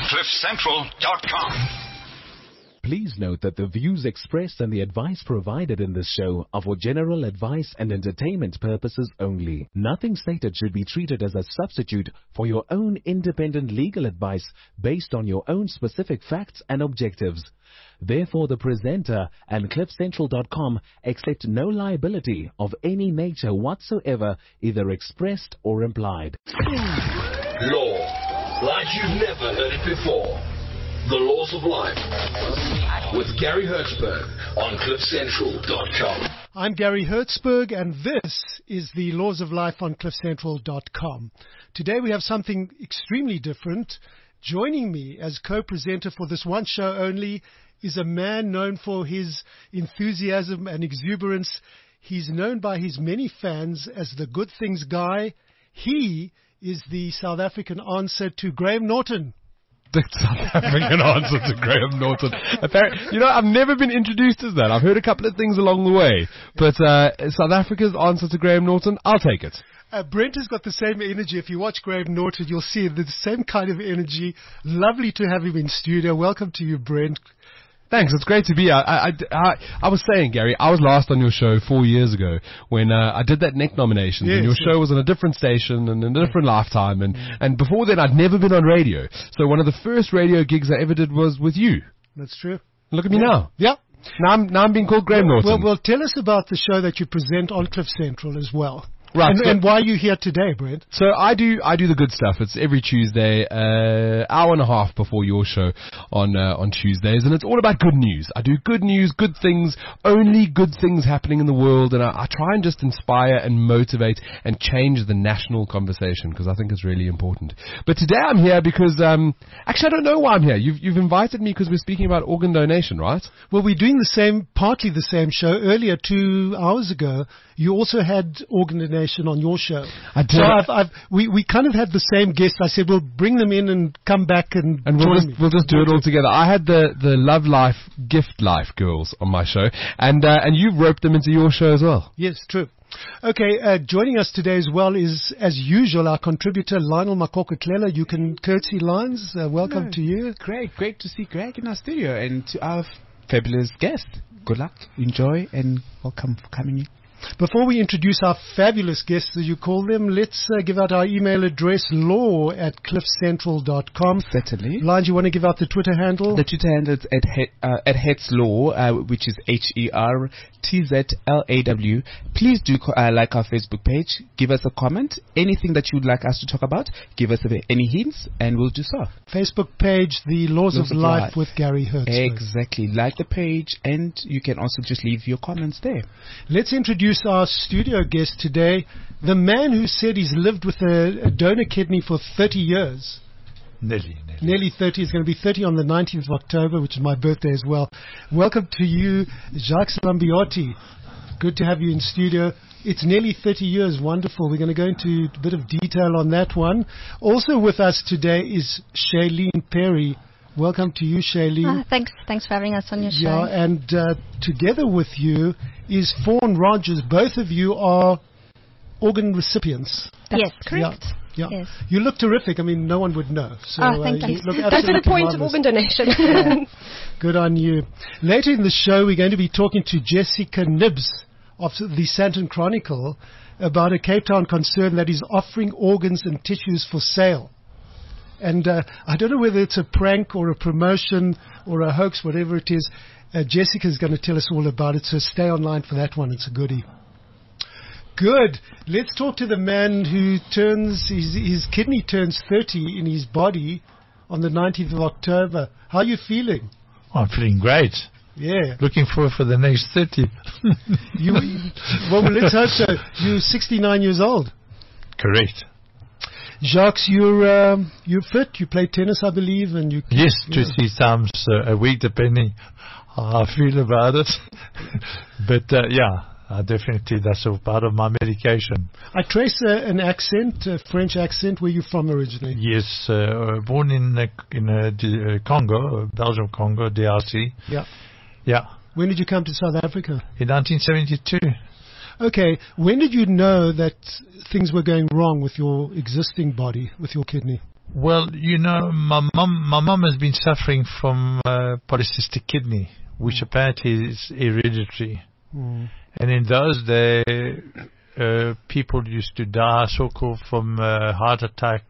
CliffCentral.com. Please note that the views expressed and the advice provided in this show are for general advice and entertainment purposes only. Nothing stated should be treated as a substitute for your own independent legal advice based on your own specific facts and objectives. Therefore, the presenter and CliffCentral.com accept no liability of any nature whatsoever, either expressed or implied. Law, like you've never heard it before. The Laws of Life with Gary Hertzberg on CliffCentral.com. I'm Gary Hertzberg, and this is the Laws of Life on CliffCentral.com. Today we have something extremely different. Joining me as co-presenter for this one show only is a man known for his enthusiasm and exuberance. He's known by his many fans as the Good Things Guy. He is the South African answer to Graham Norton. The South African answer to Graham Norton. Apparently, I've never been introduced as that. I've heard a couple of things along the way. But South Africa's answer to Graham Norton, I'll take it. Brent has got the same energy. If you watch Graham Norton, you'll see the same kind of energy. Lovely to have him in studio. Welcome to you, Brent. Thanks. It's great to be here. I was saying, Gary, I was last on your show 4 years ago when I did that Neck nomination. Yes, and your show was on a different station and in a different lifetime. And before then, I'd never been on radio. So one of the first radio gigs I ever did was with you. That's true. Look at me now. Yeah. Now I'm being called Graham Norton. Well, tell us about the show that you present on Cliff Central as well. Right. And why are you here today, Brent? So I do the good stuff. It's every Tuesday, hour and a half before your show on Tuesdays, and it's all about good news. I do good news, good things, only good things happening in the world, and I try and just inspire and motivate and change the national conversation because I think it's really important. But today I'm here because actually I don't know why I'm here. You've invited me because we're speaking about organ donation, right? Well, we're doing partly the same show. Earlier, 2 hours ago, you also had organ donation on your show. I did. So we kind of had the same guests. I said, we'll bring them in and come back and we'll just do it all together. I had the Love Life, Gift Life girls on my show, and you've roped them into your show as well. Yes, true. Okay, joining us today as well is, as usual, our contributor, Lionel Makoko-Tlela. You can curtsy lines. Welcome to you. Great to see Greg in our studio, and to our fabulous guest. Good luck, enjoy, and welcome for coming in. Before we introduce our fabulous guests, as you call them, let's give out our email address, law@cliffcentral.com. Certainly. Lions, you want to give out the Twitter handle? The Twitter handle is at HertzLaw, which is HertzLaw. Please do like our Facebook page. Give us a comment. Anything that you would like us to talk about, give us any hints, and we'll do so. Facebook page, The Laws of Life with Gary Hertzberg. Exactly. Like the page, and you can also just leave your comments there. Let's introduce our studio guest today, the man who said he's lived with a donor kidney for 30 years. Nearly 30. It's going to be 30 on the 19th of October, which is my birthday as well. Welcome to you, Jacques Mambiotti. Good to have you in studio. It's nearly 30 years. Wonderful. We're going to go into a bit of detail on that one. Also with us today is Shailene Perry. Welcome to you, Shailene. Thanks for having us on your show. Yeah, and together with you is Fawn Rogers. Both of you are organ recipients. Yes, correct. Yeah. Yes. You look terrific. I mean, no one would know. So, thank you. That's the point of organ donation. Yeah. Good on you. Later in the show, we're going to be talking to Jessica Nibbs of the Sandton Chronicle about a Cape Town concern that is offering organs and tissues for sale. And I don't know whether it's a prank or a promotion or a hoax, whatever it is. Jessica's going to tell us all about it, so stay online for that one. It's a goodie. Good. Let's talk to the man who his kidney turns 30 in his body on the 19th of October. How are you feeling? I'm feeling great. Yeah. Looking forward for the next 30. Well, let's hope so. You're 69 years old. Correct. Jacques, you're fit. You play tennis, I believe, and you. Yes, 2-3 times a week, depending how I feel about it. But definitely that's a part of my medication. I trace an accent, a French accent. Where are you from originally? Yes, born in Congo, Belgium, Congo, DRC. Yeah. Yeah. When did you come to South Africa? In 1972. Okay. When did you know that things were going wrong with your existing body, with your kidney? Well, my mum has been suffering from polycystic kidney, which apparently is hereditary. And in those days, people used to die so-called from heart attack,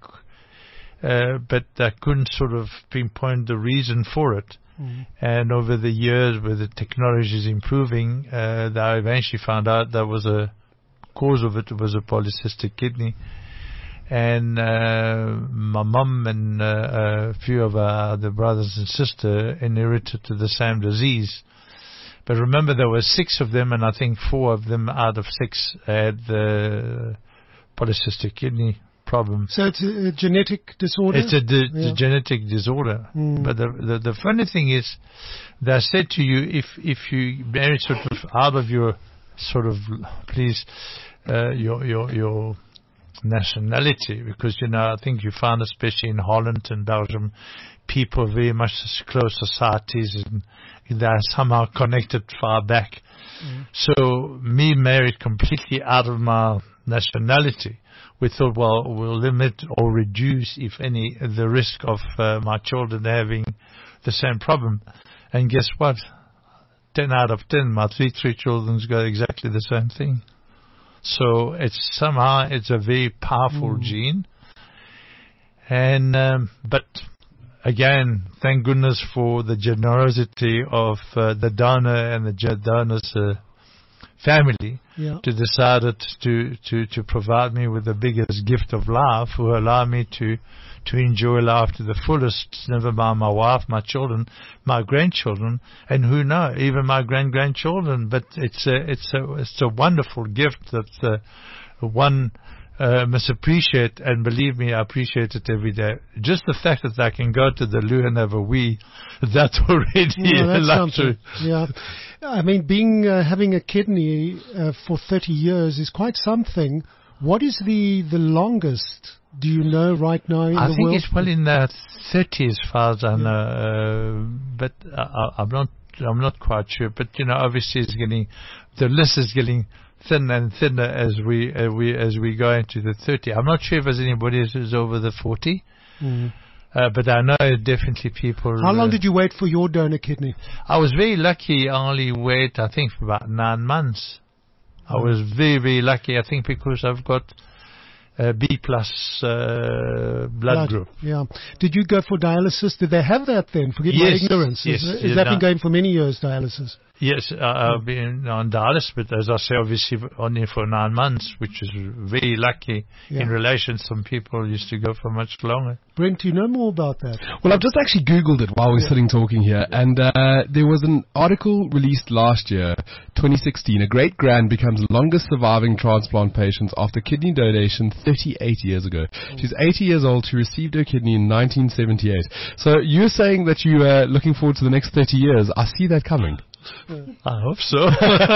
but they couldn't sort of pinpoint the reason for it. And over the years, with the technology is improving, they eventually found out that was a cause of it was a polycystic kidney. And my mum and a few of our other brothers and sisters inherited the same disease. But remember, there were 6 of them, and I think 4 of them out of 6 had the polycystic kidney problem. So it's a genetic disorder? It's a genetic disorder. But the funny thing is, they said to you, if you marry sort of out of your sort of, please, your nationality, because, I think you find, especially in Holland and Belgium, people are very much close societies, and they're somehow connected far back. So me married completely out of my nationality, we thought, well, we'll limit or reduce, if any, the risk of my children having the same problem. And guess what? 10 out of 10, my three children's got exactly the same thing. So it's a very powerful gene. And but again, thank goodness for the generosity of the donor and the donor's family to decide to provide me with the biggest gift of life, who allow me to enjoy life to the fullest, never mind my wife, my children, my grandchildren, and who knows, even my grandchildren. But it's a wonderful gift that one must appreciate, and believe me, I appreciate it every day. Just the fact that I can go to the loo and have a wee, that's already a luxury. Yeah, I mean, having a kidney for 30 years is quite something. What is the longest? Do you know right now in the world? I think it's well in the 30s, as far as I know, but I'm not quite sure. But obviously, the list is getting thinner and thinner as we go into the 30. I'm not sure if there's anybody who's over the 40, but I know definitely people. How long did you wait for your donor kidney? I was very lucky. I only waited, I think, for about 9 months. I was very, very lucky, I think, because I've got B+ blood group. Yeah. Did you go for dialysis? Did they have that then? Forgive my ignorance. Yes. Has that been going for many years, dialysis? Yes, I've been on dialysis, but as I say, obviously only for 9 months, which is very lucky in relation. Some people used to go for much longer. Brent, do you know more about that? Well, I've just actually Googled it while we're sitting talking here, and there was an article released last year, 2016. A great-grand becomes longest surviving transplant patient after kidney donation 38 years ago. She's 80 years old. She received her kidney in 1978. So you're saying that you are looking forward to the next 30 years. I see that coming. I hope so.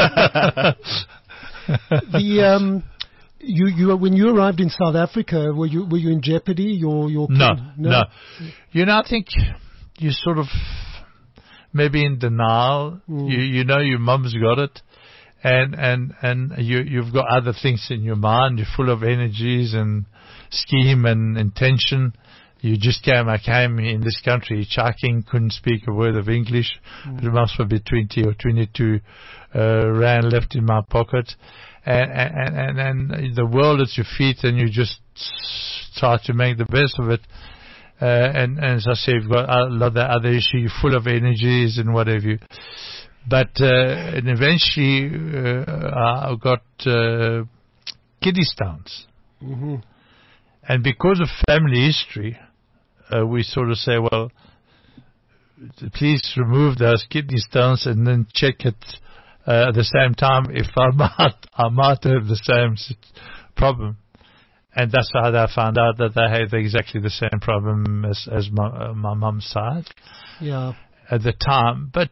When you arrived in South Africa, were you in jeopardy? No. I think you sort of maybe in denial. You know your mum's got it, and you've got other things in your mind. You're full of energies and scheme and intention. I came in this country hitchhiking, couldn't speak a word of English. There must be 20 or 22 rand left in my pocket. And the world at your feet, and you just try to make the best of it. And as I say, you've got a lot of other issues, you're full of energies and whatever. But and eventually I got kidney stones. And because of family history, we sort of say, well, please remove those kidney stones and then check it at the same time if I might have the same problem. And that's how they found out that they had exactly the same problem as my mum's side. Yeah. At the time. But,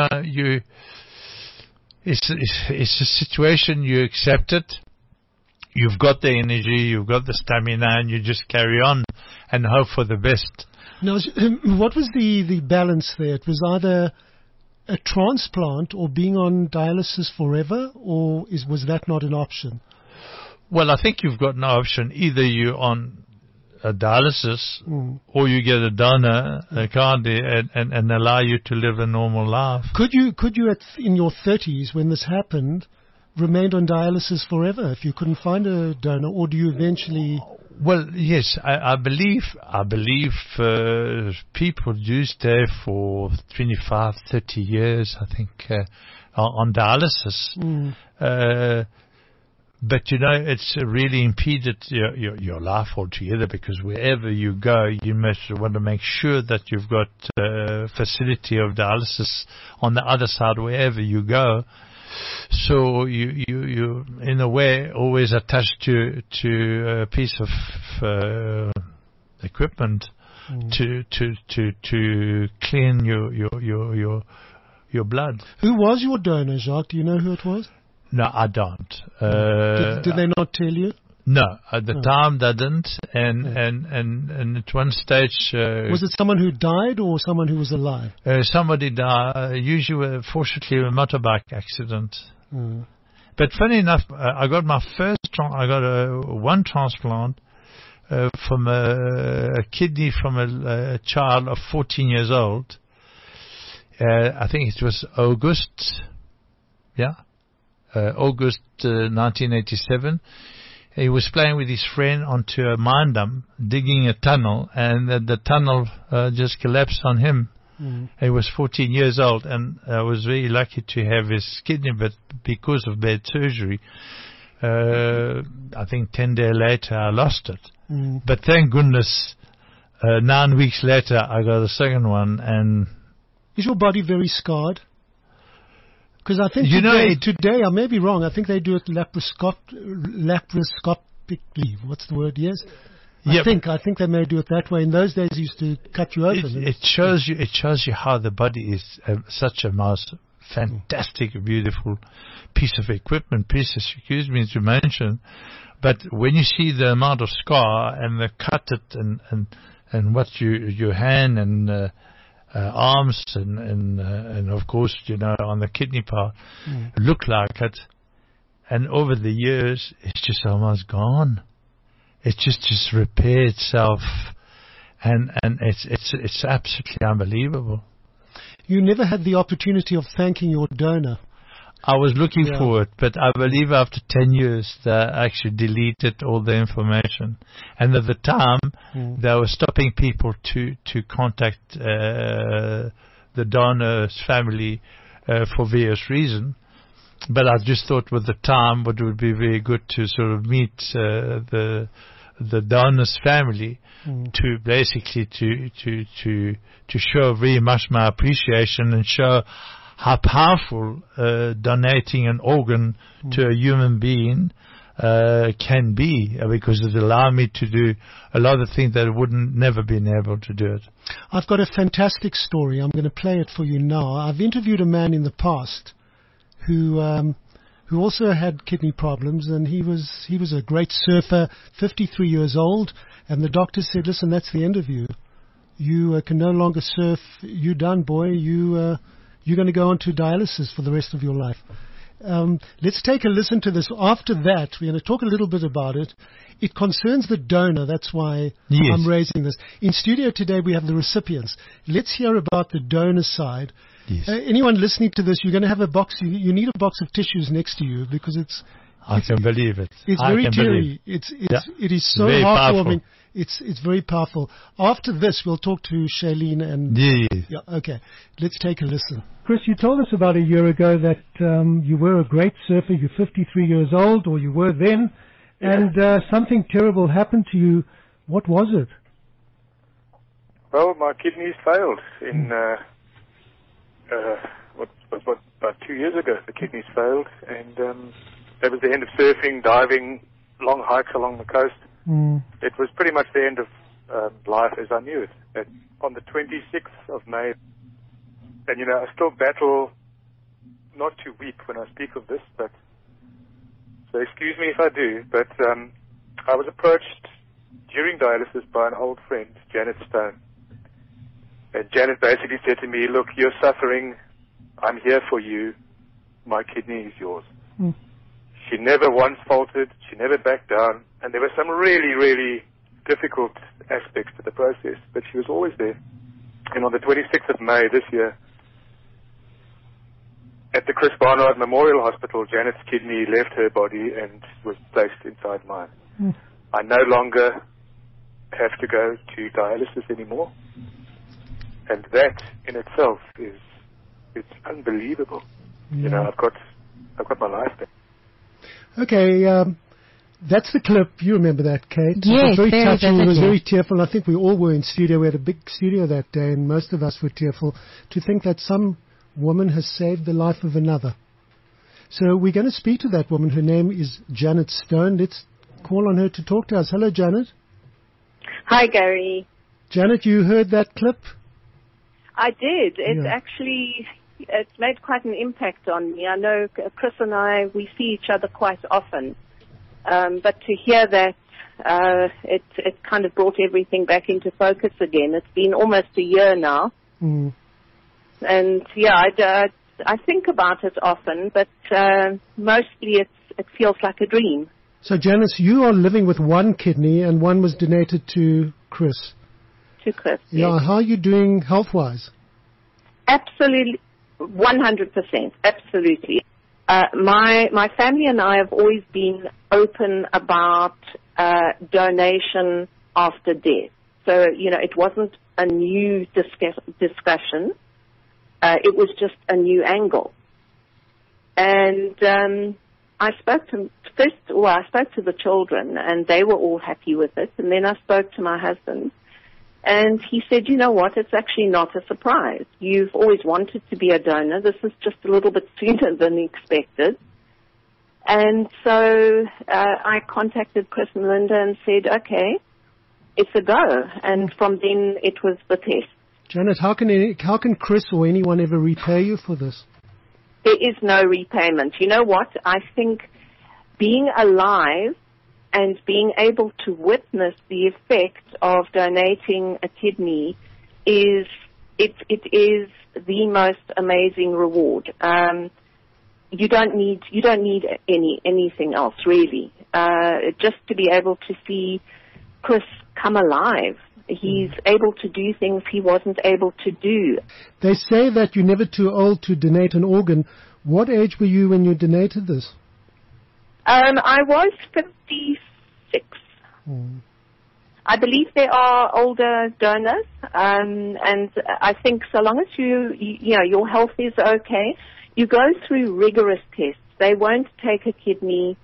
it's a situation, you accept it. You've got the energy, you've got the stamina, and you just carry on and hope for the best. Now, what was the balance there? It was either a transplant or being on dialysis forever, or was that not an option? Well, I think you've got no option. Either you're on a dialysis, or you get a donor kidney and allow you to live a normal life. Could you in your 30s, when this happened, remained on dialysis forever if you couldn't find a donor, or do you eventually? Well, yes, I believe people do stay for 25, 30 years, I think, on dialysis. But it's really impeded your life altogether, because wherever you go, you must want to make sure that you've got facility of dialysis on the other side wherever you go. So you in a way always attached to a piece of equipment to clean your blood. Who was your donor, Jacques? Do you know who it was? No, I don't. Did they not tell you? No, at the time they didn't, and at one stage... was it someone who died or someone who was alive? Somebody died, usually, fortunately, a motorbike accident. But funny enough, I got my first, one transplant from a kidney from a child of 14 years old. I think it was August 1987. He was playing with his friend onto a mine dump, digging a tunnel, and the tunnel just collapsed on him. He was 14 years old, and I was very lucky to have his kidney, but because of bad surgery, I think 10 days later I lost it. But thank goodness, 9 weeks later I got a second one. And is your body very scarred? Because I think today, I may be wrong, I think they do it laparoscopically. What's the word? Yes? I think they may do it that way. In those days, they used to cut you open. It shows you how the body is such a most fantastic, beautiful piece of equipment, excuse me to mention. But when you see the amount of scar and the cut it and what your hand and arms and of course, on the kidney part, look like it. And over the years, it's just almost gone. It just repair itself, and it's absolutely unbelievable. You never had the opportunity of thanking your donor. I was looking for it, but I believe after 10 years they actually deleted all the information. And at the time, they were stopping people to contact the donor's family for various reasons. But I just thought with the time it would be very good to sort of meet the donor's family to basically to show very much my appreciation and show how powerful donating an organ to a human being can be, because it allowed me to do a lot of things that I wouldn't never been able to do it. I've got a fantastic story. I'm going to play it for you now. I've interviewed a man in the past who also had kidney problems, and he was a great surfer, 53 years old, and the doctor said, "Listen, that's the end of you. You can no longer surf. You're done, boy. You're going to go on to dialysis for the rest of your life." Let's take a listen to this. After that, we're going to talk a little bit about it. It concerns the donor. That's why I'm raising this. In studio today, we have the recipients. Let's hear about the donor side. Yes. Anyone listening to this, you're going to have a box. You need a box of tissues next to you, because I can believe it. It's very teary. It is so heartwarming. It's very powerful. After this, we'll talk to Shailene and... Yeah, okay. Let's take a listen. Chris, you told us about a year ago that you were a great surfer. You're 53 years old, or you were then, and something terrible happened to you. What was it? Well, my kidneys failed in... about 2 years ago, the kidneys failed, and that was the end of surfing, diving, long hikes along the coast. It was pretty much the end of life as I knew it. And on the 26th of May, and I still battle not to weep when I speak of this, but so excuse me if I do, but I was approached during dialysis by an old friend, Janet Stone. And Janet basically said to me, "Look, you're suffering. I'm here for you. My kidney is yours." She never once faltered. She never backed down. And there were some really, really difficult aspects to the process, but she was always there. And on the 26th of May this year, at the Chris Barnard Memorial Hospital, Janet's kidney left her body and was placed inside mine. I no longer have to go to dialysis anymore, and that in itself it's unbelievable. You know, I've got my life back. Okay, that's the clip. You remember that, Kate? Yes, it was very touching. It was vividly. very tearful. I think we all were in studio. We had a big studio that day, and most of us were tearful to think that some woman has saved the life of another. So we're going to speak to that woman. Her name is Janet Stone. Let's call on her to talk to us. Hello, Janet. Hi, Gary. Janet, you heard that clip? I did. It's made quite an impact on me. I know Chris and I, we see each other quite often. But to hear that, it kind of brought everything back into focus again. It's been almost a year now. And I think about it often, but mostly it feels like a dream. So, Janice, you are living with one kidney and one was donated to Chris. To Chris, Yeah, yes. how are you doing health-wise? Absolutely, 100%, absolutely. My family and I have always been open about donation after death. So, it wasn't a new discussion. It was just a new angle. And I spoke to the children, and they were all happy with it. And then I spoke to my husband, and he said, you know what, it's actually not a surprise. You've always wanted to be a donor. This is just a little bit sooner than expected. And so I contacted Chris and Linda and said, okay, it's a go. And from then it was the test. Janet, how can Chris or anyone ever repay you for this? There is no repayment. You know what? I think being alive and being able to witness the effect of donating a kidney is the most amazing reward. You don't need anything else really. Just to be able to see Chris come alive. He's able to do things he wasn't able to do. They say that you're never too old to donate an organ. What age were you when you donated this? I was 56. I believe there are older donors, and I think so long as your health is okay, you go through rigorous tests. They won't take a kidney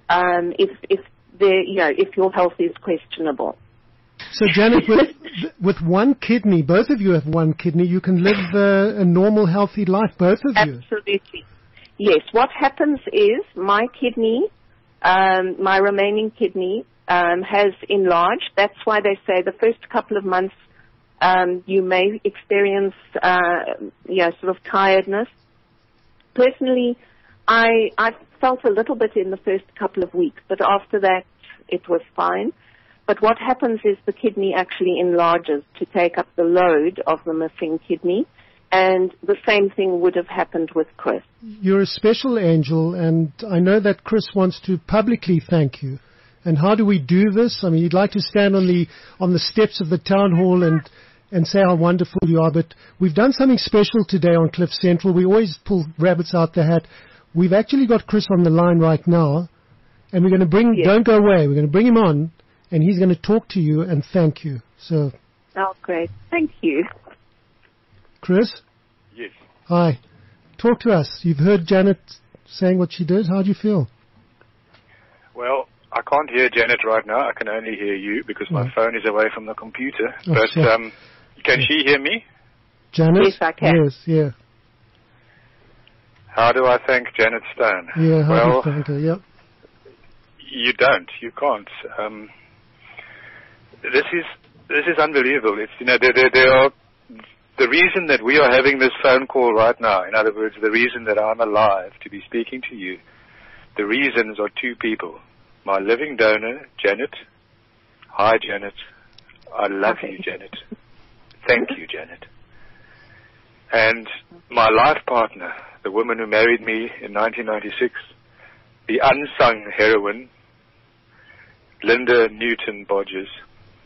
if your health is questionable. So, Janet, with one kidney, both of you have one kidney, you can live a normal, healthy life, both of you. Absolutely. Yes. What happens is my kidney, my remaining kidney, has enlarged. That's why they say the first couple of months you may experience, sort of tiredness. Personally, I felt a little bit in the first couple of weeks, but after that it was fine. But what happens is the kidney actually enlarges to take up the load of the missing kidney, and the same thing would have happened with Chris. You're a special angel, and I know that Chris wants to publicly thank you. And how do we do this? I mean, you'd like to stand on the steps of the town hall and say how wonderful you are, but we've done something special today on Cliff Central. We always pull rabbits out the hat. We've actually got Chris on the line right now, and we're going to bring, don't go away, we're going to bring him on, and he's going to talk to you and thank you. So. Oh, great. Thank you. Chris? Yes. Hi. Talk to us. You've heard Janet saying what she did. How do you feel? Well, I can't hear Janet right now. I can only hear you because my phone is away from the computer. Oh, but sure. can she hear me? Janet? Yes, I can. Yes, yeah. How do I thank Janet Stone? Yeah, how do you thank her? Yep. You don't. You can't. This is unbelievable. It's there are the reason that we are having this phone call right now. In other words, the reason that I'm alive to be speaking to you. The reasons are two people. My living donor, Janet. Hi, Janet. I love you, Janet. Thank you, Janet. And my life partner, the woman who married me in 1996, the unsung heroine, Linda Newton Bodgers.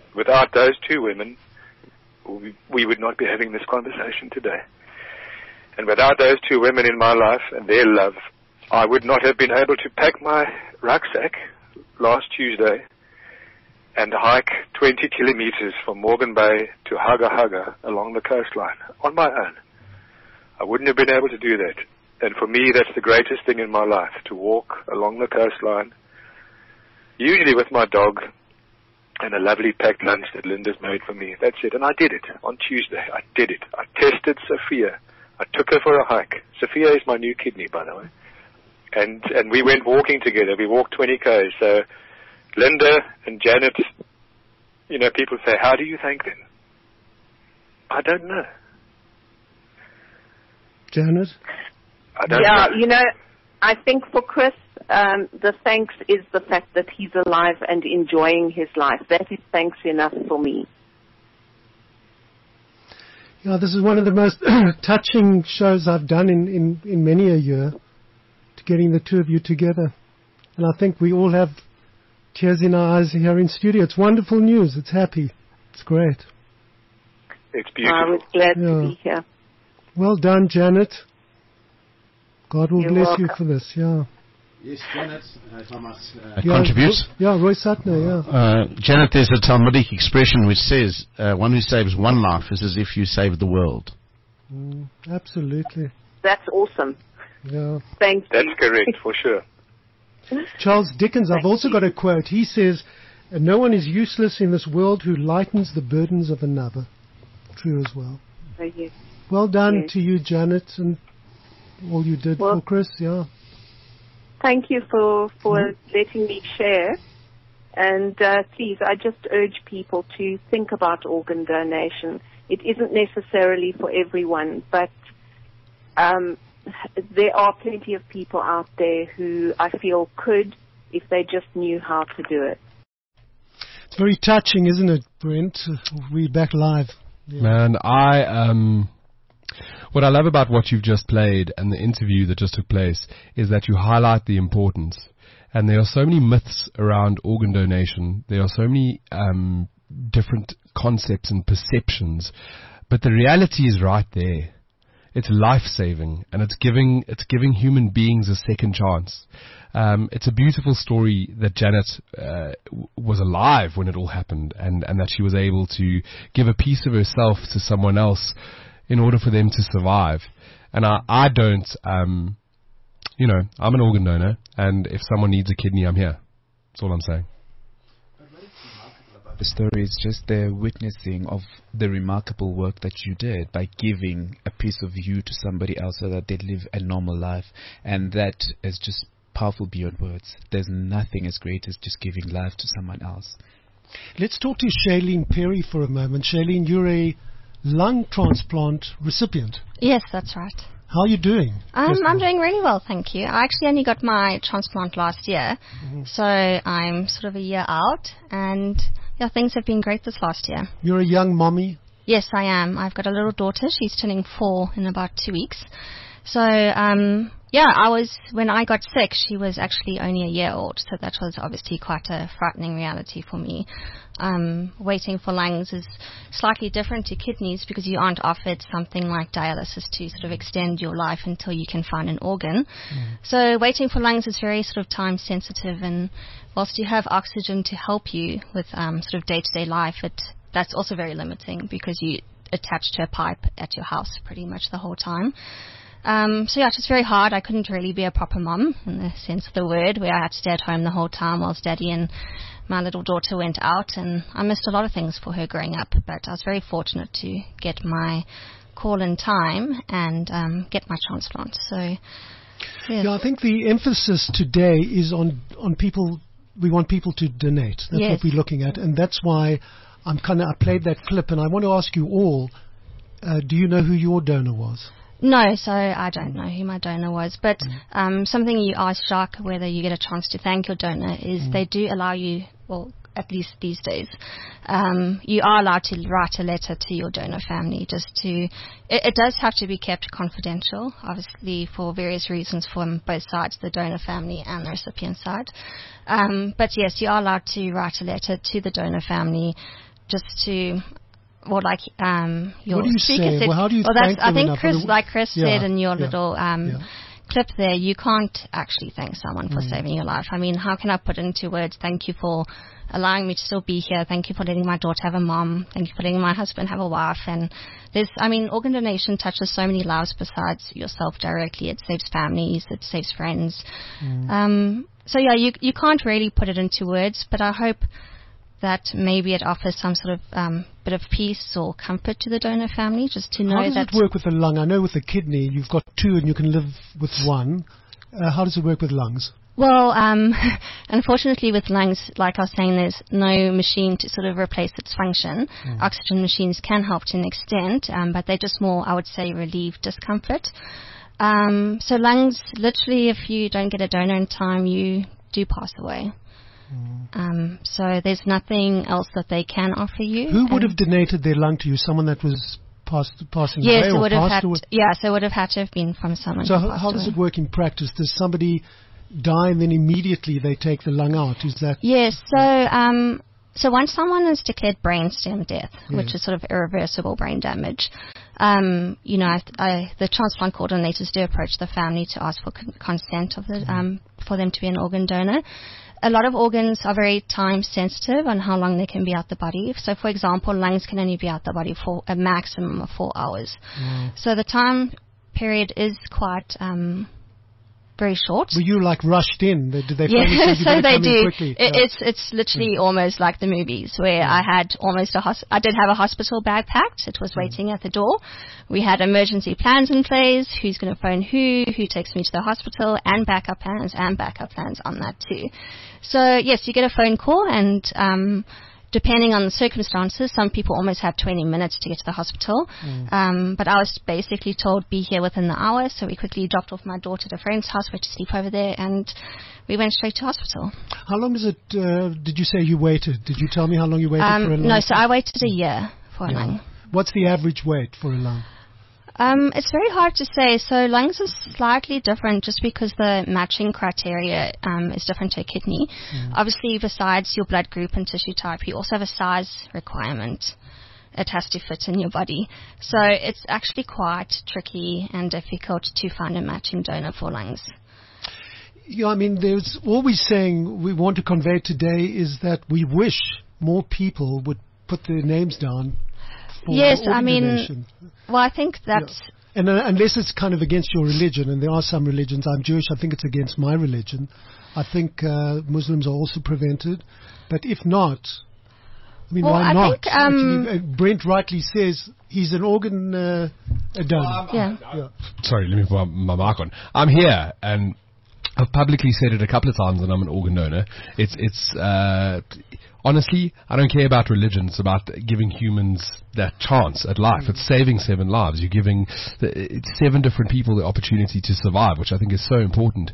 without those two women, we would not be having this conversation today. And without those two women in my life and their love, I would not have been able to pack my rucksack last Tuesday and hike 20 kilometers from Morgan Bay to Haga Haga along the coastline on my own. I wouldn't have been able to do that. And for me, that's the greatest thing in my life, to walk along the coastline, usually with my dog and a lovely packed lunch that Linda's made for me. That's it. And I did it on Tuesday. I did it. I tested Sophia. I took her for a hike. Sophia is my new kidney, by the way. And we went walking together. We walked 20 k's. So Linda and Janet, you know, people say, how do you thank them? I don't know. Janet? I don't know. You know, I think for Chris, the thanks is the fact that he's alive and enjoying his life. That is thanks enough for me. Yeah, this is one of the most touching shows I've done in many a year, to getting the two of you together. And I think we all have tears in our eyes here in studio. It's wonderful news. It's happy. It's great. It's beautiful. I was glad to be here. Well done, Janet. God will You're bless welcome. you for this, yeah. Yes, Janet, Thomas. Contribute? Yeah, Roy Suttner, yeah. Janet, there's a Talmudic expression which says, one who saves one life is as if you saved the world. Absolutely. That's awesome. Yeah. Thank you. That's correct, for sure. Charles Dickens, I've also got a quote. He says, no one is useless in this world who lightens the burdens of another. True as well. Thank you. Well done Yes. to you, Janet, and all you did for Chris, yeah. Thank you for letting me share. And please, I just urge people to think about organ donation. It isn't necessarily for everyone, but there are plenty of people out there who I feel could if they just knew how to do it. It's very touching, isn't it, Brent? We're back live. Yeah. Man, what I love about what you've just played and the interview that just took place is that you highlight the importance. And there are so many myths around organ donation. There are so many different concepts and perceptions. But the reality is right there. It's life-saving, and it's giving human beings a second chance. It's a beautiful story that Janet was alive when it all happened, and that she was able to give a piece of herself to someone else in order for them to survive. And I don't, I'm an organ donor, and if someone needs a kidney, I'm here. That's all I'm saying. The story is just the witnessing of the remarkable work that you did by giving a piece of you to somebody else so that they live a normal life. And that is just powerful beyond words. There's nothing as great as just giving life to someone else. Let's talk to Shailene Perry for a moment. Shailene, you're a lung transplant recipient. Yes, that's right. How are you doing? I'm doing really well, thank you. I actually only got my transplant last year, so I'm sort of a year out, and yeah, things have been great this last year. You're a young mommy? Yes, I am. I've got a little daughter. She's turning 4 in about 2 weeks. So, when I got sick, she was actually only a year old, so that was obviously quite a frightening reality for me. Waiting for lungs is slightly different to kidneys because you aren't offered something like dialysis to sort of extend your life until you can find an organ. So waiting for lungs is very sort of time sensitive, and whilst you have oxygen to help you with sort of day-to-day life, that's also very limiting because you attached to a pipe at your house pretty much the whole time. So yeah, it was very hard. I couldn't really be a proper mum in the sense of the word, where I had to stay at home the whole time whilst Daddy and my little daughter went out, and I missed a lot of things for her growing up, but I was very fortunate to get my call in time and get my transplant. So yes. Yeah, I think the emphasis today is on people. We want people to donate. That's Yes. what we're looking at, and that's why I played that clip, and I want to ask you all, do you know who your donor was? No, so I don't know who my donor was, but something you asked Jacques whether you get a chance to thank your donor is they do allow you, well, at least these days, you are allowed to write a letter to your donor family it does have to be kept confidential, obviously for various reasons from both sides, the donor family and the recipient side. But yes, you are allowed to write a letter to the donor family just to, or like your what do you speaker say? said. Well, how do you thank I them think enough? Chris, like Chris said in your yeah, little clip there, you can't actually thank someone for saving your life. I mean, how can I put into words, thank you for allowing me to still be here, thank you for letting my daughter have a mom, thank you for letting my husband have a wife. And organ donation touches so many lives besides yourself directly. It saves families, it saves friends. So yeah, you can't really put it into words, but I hope that maybe it offers some sort of bit of peace or comfort to the donor family, just to know that... How does it work with the lung? I know with the kidney, you've got two and you can live with one. How does it work with lungs? Well, unfortunately with lungs, like I was saying, there's no machine to sort of replace its function. Oxygen machines can help to an extent, but they're just more, I would say, relieve discomfort. So lungs, literally, if you don't get a donor in time, you do pass away. So there's nothing else that they can offer you. Who would have donated their lung to you? Someone that was passing away? Yes, it would have had. Away? So it would have had to have been from someone. So who how does away. it work in practice? Does somebody die and then immediately they take the lung out? Is that? Yes. So once someone is declared brainstem death, which is sort of irreversible brain damage, the transplant coordinators do approach the family to ask for consent of the for them to be an organ donor. A lot of organs are very time sensitive on how long they can be out the body. So, for example, lungs can only be out the body for a maximum of 4 hours. So the time period is quite very short. Were you like rushed in? Did they yeah, so they do. Quickly? It's literally almost like the movies where I had almost I did have a hospital bag packed. It was waiting at the door. We had emergency plans in place. Who's going to phone who takes me to the hospital, and backup plans on that too. So yes, you get a phone call, and depending on the circumstances, some people almost have 20 minutes to get to the hospital. But I was basically told, be here within the hour. So we quickly dropped off my daughter at a friend's house, went to sleep over there, and we went straight to hospital. How long is it, did you say you waited? Did you tell me how long you waited for a lung? No, so I waited a year for a lung. What's the average wait for a lung? It's very hard to say. So lungs is slightly different just because the matching criteria is different to a kidney. Obviously, besides your blood group and tissue type, you also have a size requirement. It has to fit in your body. So it's actually quite tricky and difficult to find a matching donor for lungs. Yeah, I mean, there's all we're saying we want to convey today is that we wish more people would put their names down. Yes, I mean, donation. Well, I think that's... Yeah. And unless it's kind of against your religion, and there are some religions, I'm Jewish, I think it's against my religion. I think Muslims are also prevented. But if not, I mean, why not? Think, actually, Brent rightly says he's an organ donor. Yeah. Sorry, let me put my mic on. I'm here, and I've publicly said it a couple of times that I'm an organ donor. It's honestly, I don't care about religion. It's about giving humans that chance at life. It's saving 7 lives. You're giving 7 different people the opportunity to survive, which I think is so important.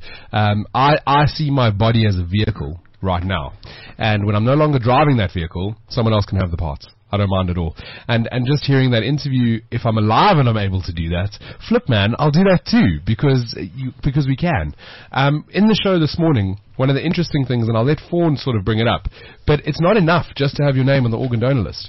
I see my body as a vehicle right now. And when I'm no longer driving that vehicle, someone else can have the parts. I don't mind at all. And just hearing that interview, if I'm alive and I'm able to do that, flip man, I'll do that too, because we can. In the show this morning, one of the interesting things, and I'll let Fawn sort of bring it up, but it's not enough just to have your name on the organ donor list.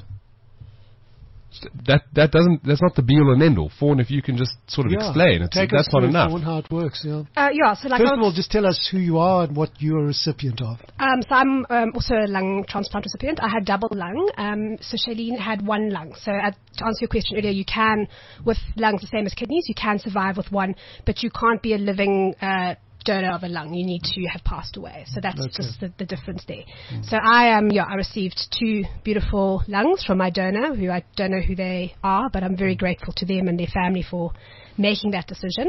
That's not the be all and end all. Fawn, if you can just sort of explain, that's not enough. Fawn, how it works, so like first of all, just tell us who you are and what you're a recipient of. So I'm also a lung transplant recipient. I had double lung. So Shailene had 1 lung. So to answer your question earlier, you can, with lungs the same as kidneys, you can survive with 1, but you can't be a living donor of a lung. You need to have passed away. So that's just the difference there. So I received 2 beautiful lungs from my donor, who I don't know who they are, but I'm very grateful to them and their family for making that decision.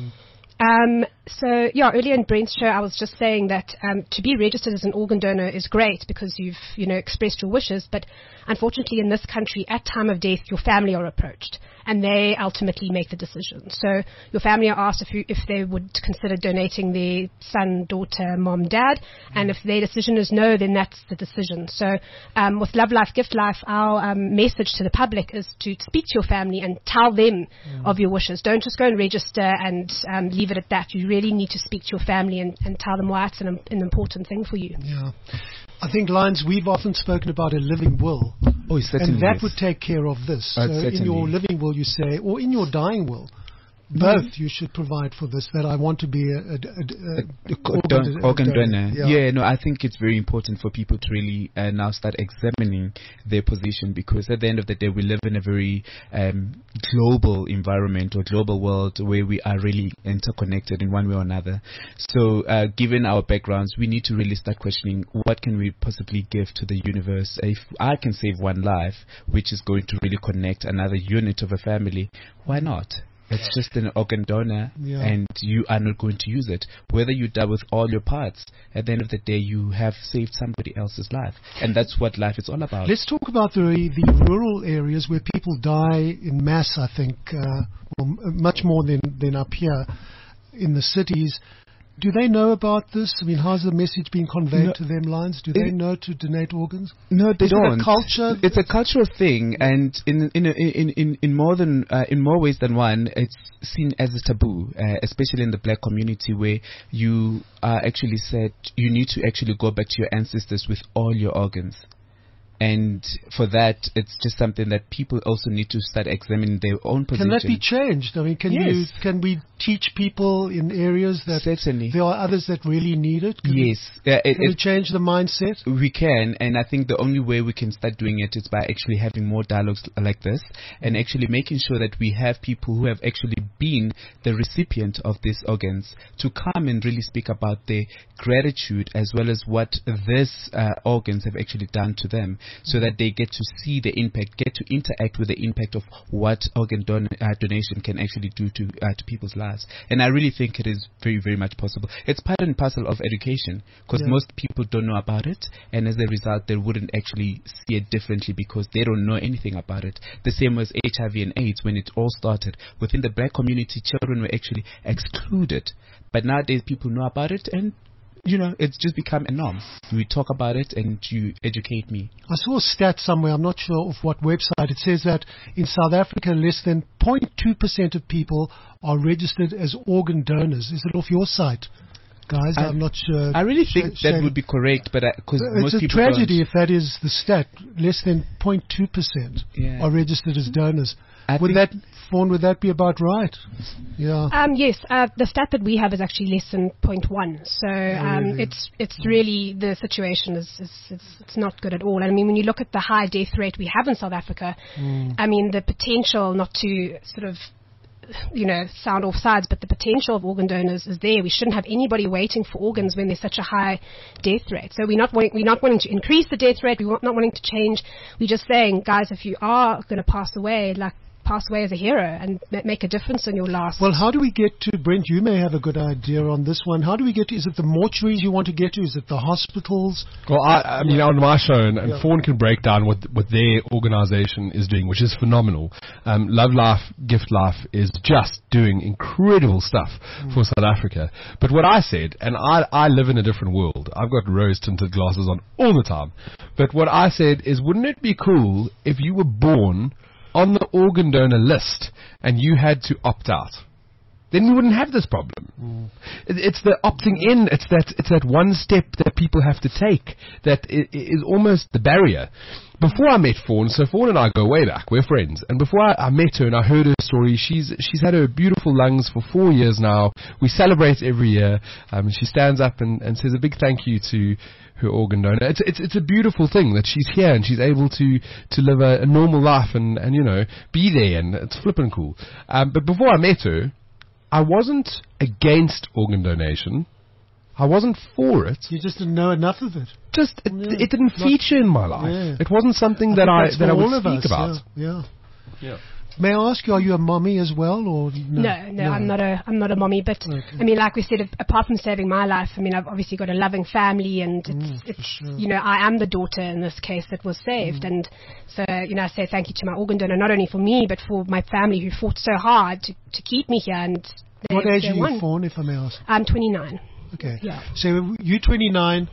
Earlier in Brent's show, I was just saying that to be registered as an organ donor is great because you've, expressed your wishes, but unfortunately in this country, at time of death, your family are approached and they ultimately make the decision. So your family are asked if they would consider donating their son, daughter, mom, dad, and if their decision is no, then that's the decision. So with Love Life, Gift Life, our message to the public is to speak to your family and tell them of your wishes. Don't just go and register and leave it at that. You really need to speak to your family and tell them why it's an important thing for you. Yeah. I think, Lions, we've often spoken about a living will. Oh, certainly. And that yes. would take care of this. So Certainly. in your living will, you say, or in your dying will, both you should provide for this, that I want to be organ donor. Yeah, no, I think it's very important for people to really now start examining their position, because at the end of the day, we live in a very global environment or global world where we are really interconnected in one way or another. So given our backgrounds, we need to really start questioning what can we possibly give to the universe. If I can save one life, which is going to really connect another unit of a family, why not? It's just an organ donor, and you are not going to use it. Whether you die with all your parts, at the end of the day, you have saved somebody else's life. And that's what life is all about. Let's talk about the rural areas where people die in mass, I think, much more than up here in the cities. Do they know about this? I mean, how's the message being conveyed to them, Lions? Do they know to donate organs? No, they don't. Is it a culture? It's a cultural thing, and in more ways than one, it's seen as a taboo, especially in the black community, where you are actually said you need to actually go back to your ancestors with all your organs. And for that, it's just something that people also need to start examining their own position. Can that be changed? I mean, can we teach people in areas that certainly there are others that really need it? Can we change the mindset? We can, and I think the only way we can start doing it is by actually having more dialogues like this, and actually making sure that we have people who have actually been the recipient of these organs to come and really speak about their gratitude as well as what these organs have actually done to them, so that they get to see the impact, get to interact with the impact of what organ donation can actually do to people's lives. And I really think it is very, very much possible. It's part and parcel of education, because most people don't know about it, and as a result, they wouldn't actually see it differently because they don't know anything about it. The same as HIV and AIDS. When it all started, within the black community, children were actually excluded. But nowadays, people know about it, and it's just become a norm. We talk about it and you educate me. I saw a stat somewhere, I'm not sure of what website. It says that in South Africa, less than 0.2% of people are registered as organ donors. Is it off your site? Guys, I'm not sure. I really think that would be correct, but because most people it's a tragedy if that is the stat. Less than 0.2% are registered as donors. Would that be about right? Yeah. Yes. The stat that we have is actually less than 0.1. So it's really, the situation is it's not good at all. I mean, when you look at the high death rate we have in South Africa, I mean, the potential, not to sort of sound off sides, but the potential of organ donors is there. We shouldn't have anybody waiting for organs when there's such a high death rate. So we're not wanting to increase the death rate. We're not wanting to change. We're just saying, guys, if you are going to pass away as a hero and make a difference in your last. Well, how do we get to, Brent, you may have a good idea on this one. How do we get to, is it the mortuaries you want to get to? Is it the hospitals? Well, I mean, on my show, and Fawn can break down what their organization is doing, which is phenomenal. Love Life, Gift Life is just doing incredible stuff for South Africa. But what I said, and I live in a different world. I've got rose-tinted glasses on all the time. But what I said is, wouldn't it be cool if you were born on the organ donor list and you had to opt out? Then we wouldn't have this problem. It's the opting in. It's that one step that people have to take that is almost the barrier. Before I met Fawn, so Fawn and I go way back. We're friends. And before I met her and I heard her story, she's had her beautiful lungs for 4 years now. We celebrate every year. She stands up and says a big thank you to her organ donor. It's a beautiful thing that she's here and she's able to live a normal life and be there, and it's flippin' cool. But before I met her, I wasn't against organ donation. I wasn't for it. You just didn't know enough of it. It didn't feature in my life. Yeah. It wasn't something that I would speak about. Yeah. May I ask you, are you a mommy as well, or no? No, I'm not a mommy. But okay. I mean, like we said, apart from saving my life, I mean, I've obviously got a loving family, and it's sure. I am the daughter in this case that was saved, and so I say thank you to my organ donor, not only for me but for my family who fought so hard to keep me here. And what age are you, Fawn, if I may ask? I'm 29. Okay. Yeah. So you're 29.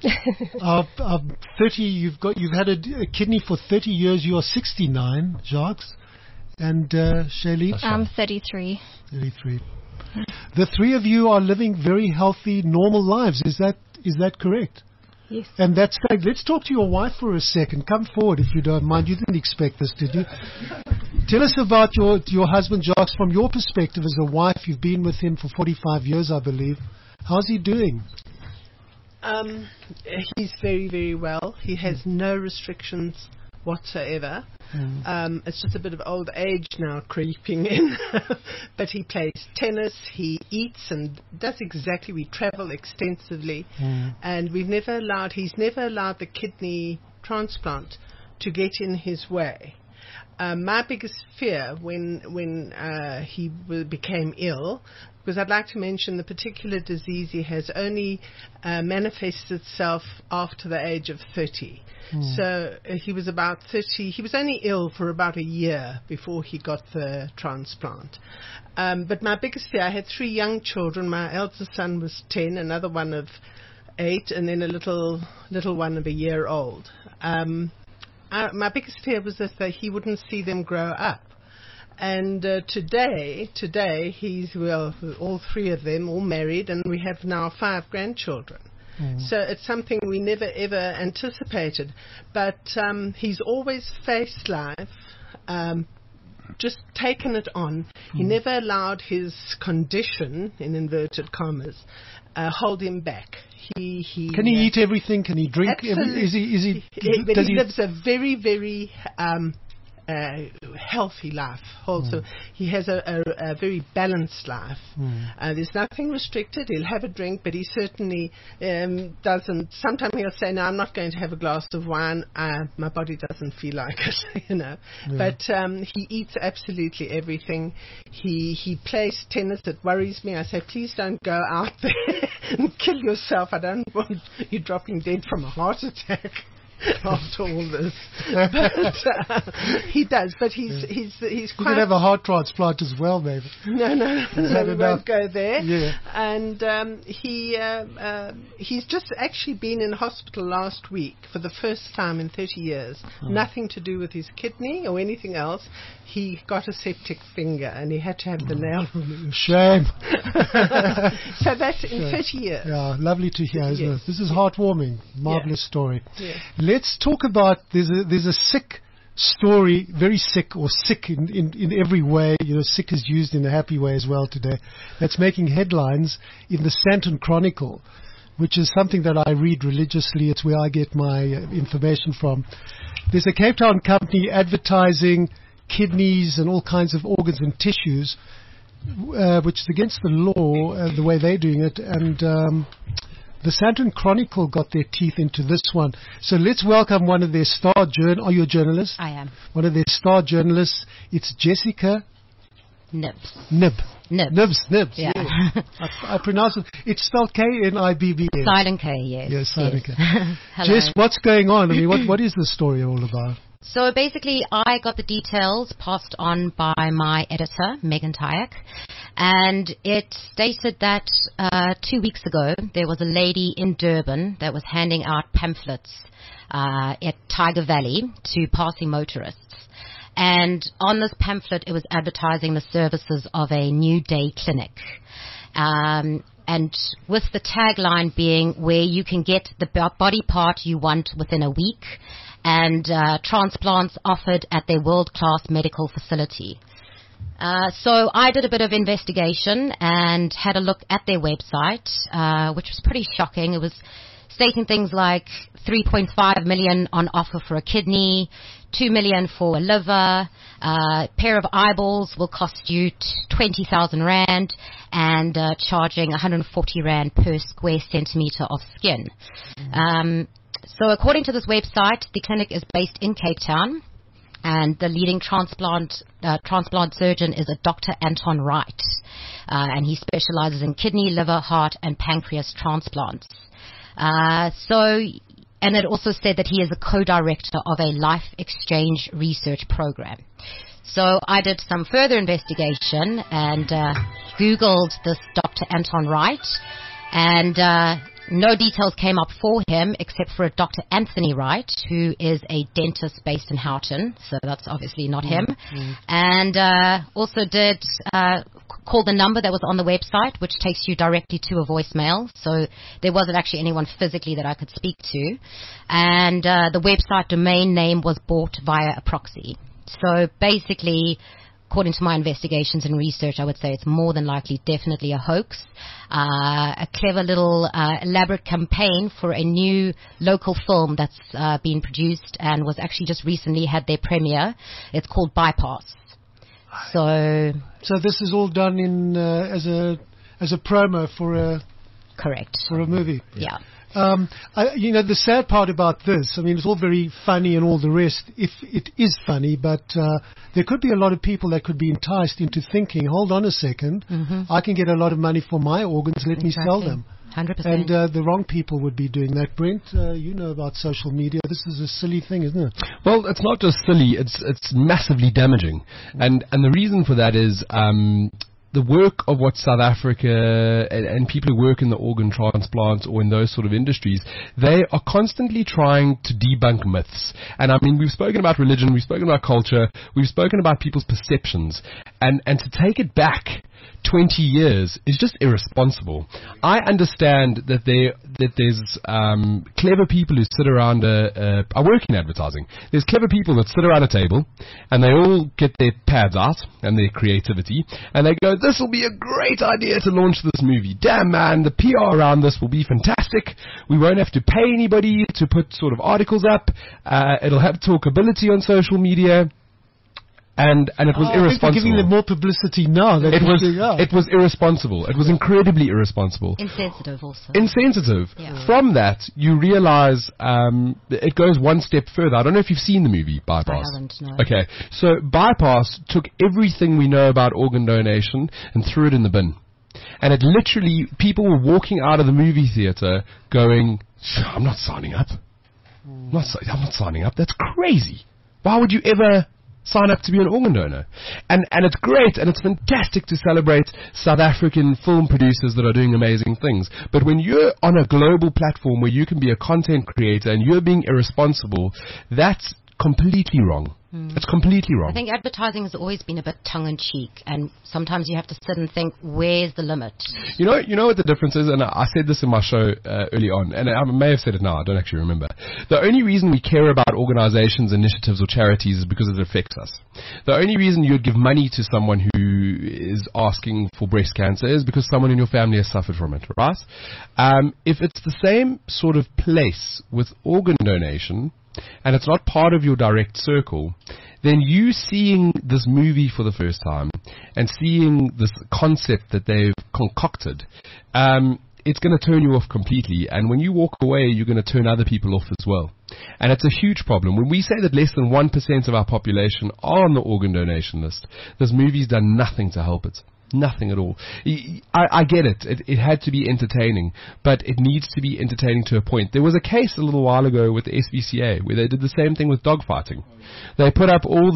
30. You've had a kidney for 30 years. You are 69, Jacques. And Shaylee? I'm 33. 33. The three of you are living very healthy, normal lives. Is that correct? Yes. And that's great. Let's talk to your wife for a second. Come forward if you don't mind. You didn't expect this, did you? Tell us about your husband, Jacques, from your perspective as a wife. You've been with him for 45 years, I believe. How's he doing? He's very, very well. He has no restrictions whatsoever. It's just a bit of old age now creeping in. But he plays tennis, he eats and does exactly, we travel extensively. And he's never allowed the kidney transplant to get in his way. My biggest fear when he became ill, because I'd like to mention the particular disease he has only manifested itself after the age of 30. So he was about 30. He was only ill for about a year before he got the transplant. But my biggest fear, I had 3 young children. My eldest son was 10, another one of 8, and then a little one of a year old. My biggest fear was that he wouldn't see them grow up. And today he's, well, all 3 of them, all married, and we have now 5 grandchildren. So it's something we never ever anticipated. But he's always faced life, just taken it on. He never allowed his condition, in inverted commas, hold him back. Can he eat everything? Can he drink? Absolutely. He lives a very, very healthy life. Also, he has a very balanced life. There's nothing restricted. He'll have a drink, but he certainly doesn't. Sometimes he'll say, "No, I'm not going to have a glass of wine. My body doesn't feel like it," you know. Yeah. But he eats absolutely everything. He plays tennis. It worries me. I say, "Please don't go out there and kill yourself. I don't want you dropping dead from a heart attack." After all this, but he does. But he's quite. You could have a heart transplant as well, maybe. No, we won't go there. Yeah. And he's just actually been in hospital last week for the first time in 30 years. Nothing to do with his kidney or anything else. He got a septic finger and he had to have the nail removed. Shame. So that's in 30 years. Yeah, lovely to hear, isn't it? This is heartwarming. Marvelous story. Yeah. Let's talk about, there's a sick story, very sick, or sick in every way. You know, sick is used in a happy way as well today. That's making headlines in the Sandton Chronicle, which is something that I read religiously. It's where I get my information from. There's a Cape Town company advertising kidneys and all kinds of organs and tissues, which is against the law, the way they're doing it. And the Sandton Chronicle got their teeth into this one. So let's welcome one of their star journalists. Are you a journalist? I am. One of their star journalists. It's Jessica Nibs. Nibs. Yeah. Yes. I pronounce it. It's spelled K-N-I-B-B-S. Silent K, yes. Yes, silent K. Hello. Jess, what's going on? I mean, what is the story all about? So basically, I got the details passed on by my editor, Megan Tyack, and it stated that 2 weeks ago, there was a lady in Durban that was handing out pamphlets at Tiger Valley to passing motorists. And on this pamphlet, it was advertising the services of a New Day clinic. And with the tagline being where you can get the body part you want within a week, and transplants offered at their world-class medical facility. So I did a bit of investigation and had a look at their website, which was pretty shocking. It was stating things like 3.5 million on offer for a kidney, 2 million for a liver, pair of eyeballs will cost you 20,000 rand, and charging 140 rand per square centimeter of skin. So according to this website, the clinic is based in Cape Town, and the leading transplant surgeon is a Dr. Anton Wright, and he specializes in kidney, liver, heart, and pancreas transplants. And it also said that he is a co-director of a life exchange research program. So I did some further investigation and Googled this Dr. Anton Wright, and no details came up for him except for a Dr. Anthony Wright, who is a dentist based in Houghton, so that's obviously not him. And also did call the number that was on the website, which takes you directly to a voicemail. So there wasn't actually anyone physically that I could speak to. And the website domain name was bought via a proxy. So basically, according to my investigations and research, I would say it's more than likely definitely a hoax, a clever little elaborate campaign for a new local film that's been produced and was actually just recently had their premiere. It's called Bypass. So this is all done in as a promo for a movie. Yeah. The sad part about this, I mean, it's all very funny and all the rest, if it is funny, but there could be a lot of people that could be enticed into thinking, hold on a second, I can get a lot of money for my organs, let me sell them. 100%. And the wrong people would be doing that. Brent, you know about social media. This is a silly thing, isn't it? Well, it's not just silly, it's massively damaging. And the reason for that is the work of what South Africa and people who work in the organ transplants or in those sort of industries, they are constantly trying to debunk myths. And I mean, we've spoken about religion, we've spoken about culture, we've spoken about people's perceptions. And to take it back 20 years is just irresponsible. I understand that there's clever people who sit around I work in advertising. There's clever people that sit around a table and they all get their pads out and their creativity and they go, this will be a great idea to launch this movie. Damn man, the PR around this will be fantastic. We won't have to pay anybody to put sort of articles up. It'll have talkability on social media. And it was irresponsible. I think we're giving them more publicity now. It was irresponsible. It was incredibly irresponsible. Insensitive also. Insensitive. Yeah. From that, you realize it goes one step further. I don't know if you've seen the movie Bypass. I haven't, no. Okay. So Bypass took everything we know about organ donation and threw it in the bin. And it literally, people were walking out of the movie theater going, I'm not signing up. I'm not signing up. That's crazy. Why would you ever sign up to be an organ donor? And it's great and it's fantastic to celebrate South African film producers that are doing amazing things. But when you're on a global platform where you can be a content creator and you're being irresponsible, that's completely wrong. It's completely wrong. I think advertising has always been a bit tongue-in-cheek, and sometimes you have to sit and think, where's the limit? You know what the difference is, and I said this in my show early on, and I may have said it now, I don't actually remember. The only reason we care about organizations, initiatives, or charities is because it affects us. The only reason you'd give money to someone who is asking for breast cancer is because someone in your family has suffered from it, right? If it's the same sort of place with organ donation, and it's not part of your direct circle, then you seeing this movie for the first time and seeing this concept that they've concocted, it's going to turn you off completely. And when you walk away, you're going to turn other people off as well. And it's a huge problem. When we say that less than 1% of our population are on the organ donation list, this movie's done nothing to help it. Nothing at all. I get it. It had to be entertaining, but it needs to be entertaining to a point. There was a case a little while ago with the SPCA where they did the same thing with dogfighting. They put up all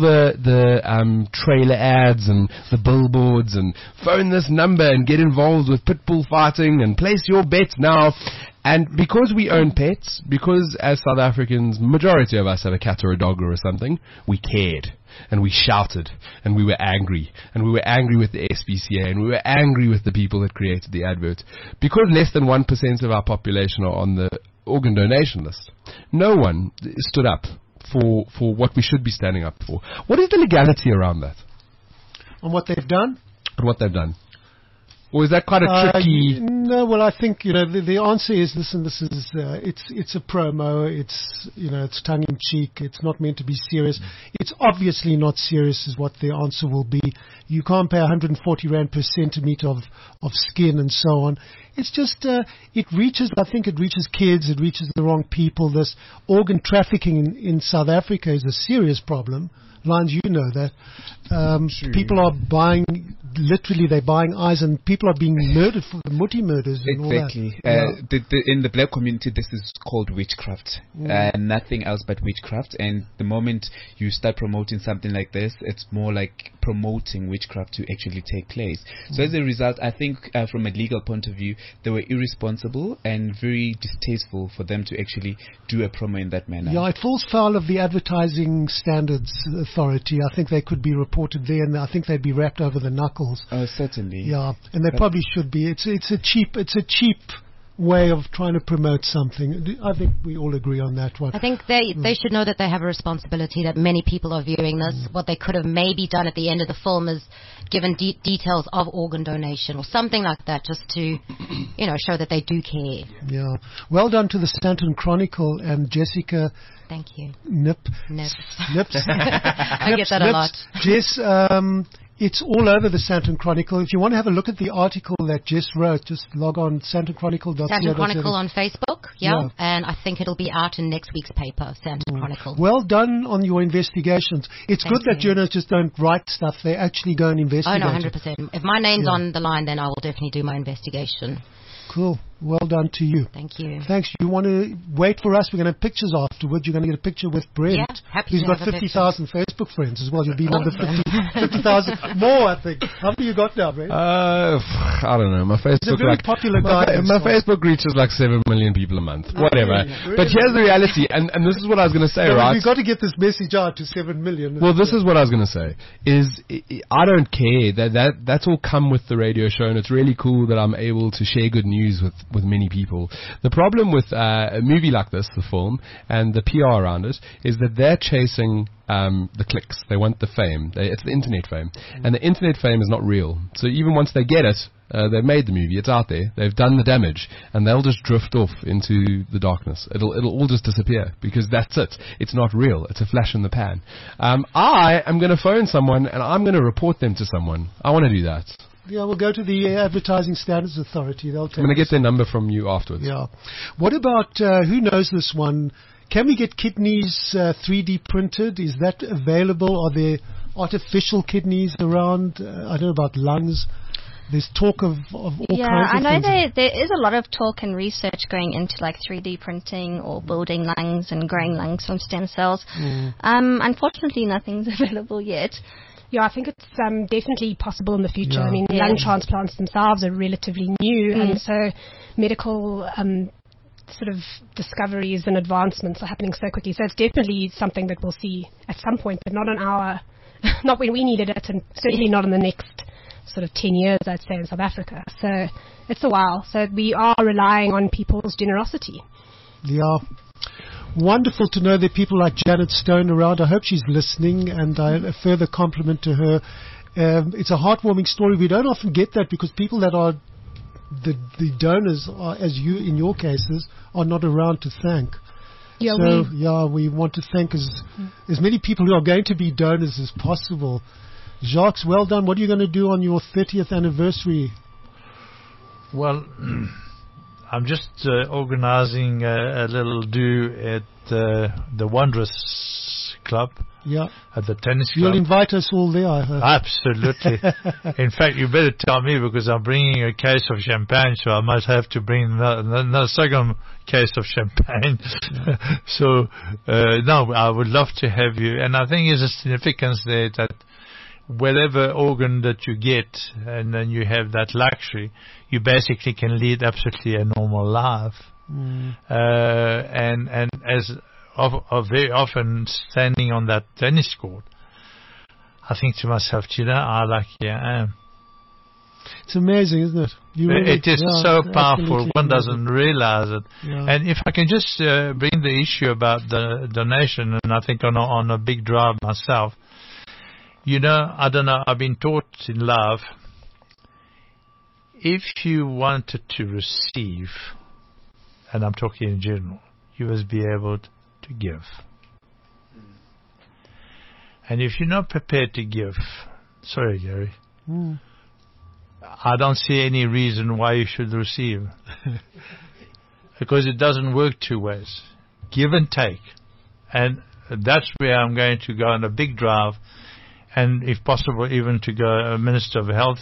the trailer ads and the billboards and phone this number and get involved with pit bull fighting and place your bet now. And because we own pets, because as South Africans, majority of us have a cat or a dog or something, we cared. And we shouted, and we were angry, and we were angry with the SPCA, and we were angry with the people that created the advert. Because less than 1% of our population are on the organ donation list, no one stood up for what we should be standing up for. What is the legality around that? On what they've done? On what they've done. Or is that quite a tricky... No, well, I think, the answer is, listen, this is, it's a promo, it's tongue-in-cheek, it's not meant to be serious. It's obviously not serious is what the answer will be. You can't pay 140 Rand per centimeter of skin and so on. It's just, it reaches kids, it reaches the wrong people. This organ trafficking in South Africa is a serious problem. Lines, you know that. People are literally they're buying eyes, and people are being murdered for the Muti murders and all that. Exactly. In the black community, this is called witchcraft. Nothing else but witchcraft. And the moment you start promoting something like this, it's more like promoting witchcraft to actually take place. So as a result, I think from a legal point of view, they were irresponsible and very distasteful for them to actually do a promo in that manner. Yeah, it falls foul of the Advertising Standards Authority. I think they could be reported there, and I think they'd be wrapped over the knuckle. chronicles. Certainly. Yeah, and they probably should be. It's a cheap way of trying to promote something. I think we all agree on that one. I think they should know that they have a responsibility, that many people are viewing this. What they could have maybe done at the end of the film is given details of organ donation or something like that, just to, show that they do care. Yeah. Well done to the Stanton Chronicle and Jessica. Thank you. Nips. I get that a lot. Jess, it's all over the Stanton Chronicle. If you want to have a look at the article that Jess wrote, just log on stantonchronicle.co.za. Stanton Chronicle on Facebook, yeah. And I think it'll be out in next week's paper, Stanton Chronicle. Well done on your investigations. It's good that journalists just don't write stuff. They actually go and investigate. Oh, no, 100%. If my name's on the line, then I will definitely do my investigation. Cool. Well done to you. Thank you. Thanks. You want to wait for us? We're going to have pictures afterwards. You're going to get a picture with Brent. Yeah, happy He's to got have a 50,000 Facebook friends as well. You'll be on the 50,000 more, I think. How many you got now, Brent? I don't know. My Facebook, He's a very popular guy. My Facebook reaches like 7 million people a month. Whatever. Really? But here's the reality, and this is what I was going to say, right? We've got to get this message out to 7 million. Well, this is what I was going to say, is I don't care. That's all come with the radio show, and it's really cool that I'm able to share good news with many people. The problem with a movie like this, the film, and the PR around it, is that they're chasing the clicks. They want the fame. It's the internet fame. And the internet fame is not real. So even once they get it, they've made the movie, it's out there, they've done the damage, and they'll just drift off into the darkness. It'll all just disappear, because that's it. It's not real. It's a flash in the pan. I am going to phone someone, and I'm going to report them to someone. I want to do that. Yeah, we'll go to the Advertising Standards Authority. They'll take I'm going to get their number from you afterwards. Yeah. What about, who knows this one? Can we get kidneys 3D printed? Is that available? Are there artificial kidneys around? I don't know about lungs. There's talk of all kinds of things. Yeah, I know there is a lot of talk and research going into like 3D printing or building lungs and growing lungs from stem cells. Unfortunately, nothing's available yet. Yeah, I think it's definitely possible in the future. I mean, lung transplants themselves are relatively new, and so medical sort of discoveries and advancements are happening so quickly. So it's definitely something that we'll see at some point, but not not when we needed it, and certainly not in the next sort of 10 years, I'd say, in South Africa. So it's a while. So we are relying on people's generosity. Yeah. Wonderful to know that people like Janet Stone around. I hope she's listening, and a further compliment to her. It's a heartwarming story. We don't often get that because people that are the donors, as you in your cases, are not around to thank. Yeah, so we want to thank as many people who are going to be donors as possible. Jacques, well done. What are you going to do on your 30th anniversary? Well, I'm just organizing a little do at the Wanderers Club. Yeah. At the tennis club. You'll invite us all there, I hope. Absolutely. In fact, you better tell me, because I'm bringing a case of champagne, so I might have to bring another second case of champagne. So, no, I would love to have you. And I think there's a significance there that whatever organ that you get, and then you have that luxury, you basically can lead absolutely a normal life. And as very often standing on that tennis court, I think to myself, how lucky I am. It's amazing, isn't it? It is so powerful. One amazing. Doesn't realize it. Yeah. And if I can just bring the issue about the donation, and I think on a big drive myself, I don't know, I've been taught in love, if you wanted to receive, and I'm talking in general, you must be able to give. And if you're not prepared to give, sorry, Gary, I don't see any reason why you should receive. Because it doesn't work two ways. Give and take. And that's where I'm going to go on a big drive, and if possible even to go a Minister of Health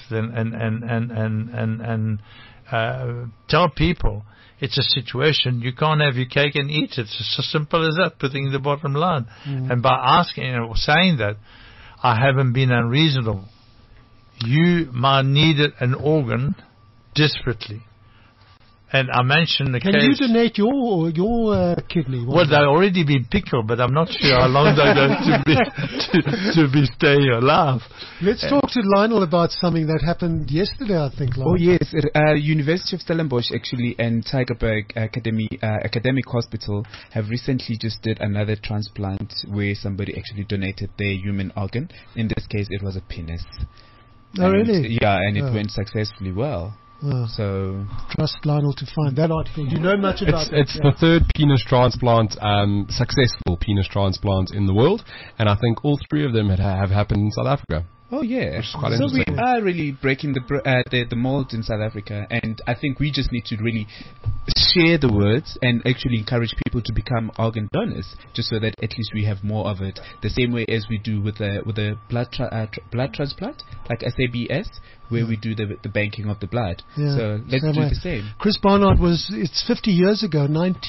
and tell people it's a situation, you can't have your cake and eat it. It's as simple as that, putting the bottom line. And by asking or saying that, I haven't been unreasonable. You might need an organ desperately, And I mentioned the Can case. you donate your kidney? Well, they've already been pickled, but I'm not sure how long they're going to be staying alive. Let's talk to Lionel about something that happened yesterday, I think. Lionel. Oh yes, University of Stellenbosch actually and Tygerberg Academic Hospital have recently just did another transplant where somebody actually donated their human organ. In this case, it was a penis. Oh, really? Yeah, and it went successfully well. So trust Lionel to find that article. Do you know much about It's the third penis transplant, successful penis transplant in the world, and I think all three of them have happened in South Africa. Oh yeah, which is quite so we interesting. are really breaking the mold in South Africa, and I think we just need to really share the words and actually encourage people to become organ donors, just so that at least we have more of it. The same way as we do with a blood transplant, like SABS, where we do the banking of the blood. Yeah, so let's do the same. Chris Barnard it's 50 years ago,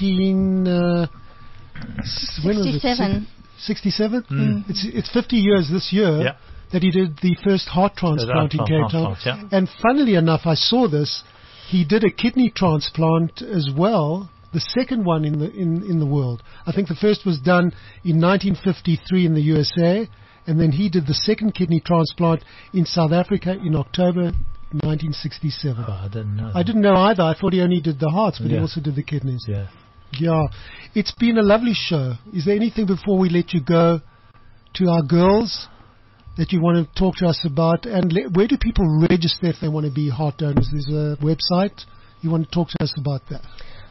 1967. 67? It's 50 years this year that he did the first heart transplant in Cape Town. And funnily enough, I saw this. He did a kidney transplant as well, the second one in the world. I think the first was done in 1953 in the USA, and then he did the second kidney transplant in South Africa in October 1967. Oh, I didn't know. I didn't know either. I thought he only did the hearts, but he also did the kidneys. Yeah. It's been a lovely show. Is there anything before we let you go to our girls that you want to talk to us about? And where do people register if they want to be heart donors? There's a website. You want to talk to us about that?